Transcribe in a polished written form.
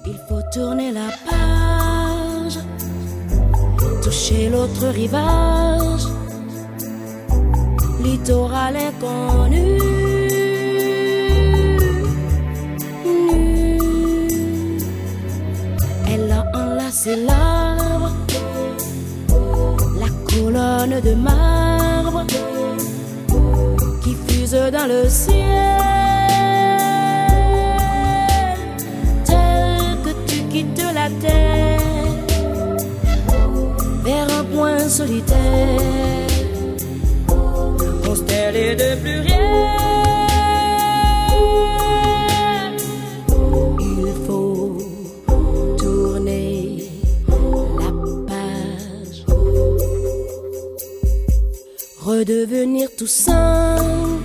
Il faut tourner la page, toucher l'autre rivage, littoral inconnu. Elle a enlacé l'arbre, la colonne de marbre qui fuse dans le ciel. Tel que tu quittes la terre vers un point solitaire, constellé de pluriel. Il faut tourner la page, redevenir tout simple,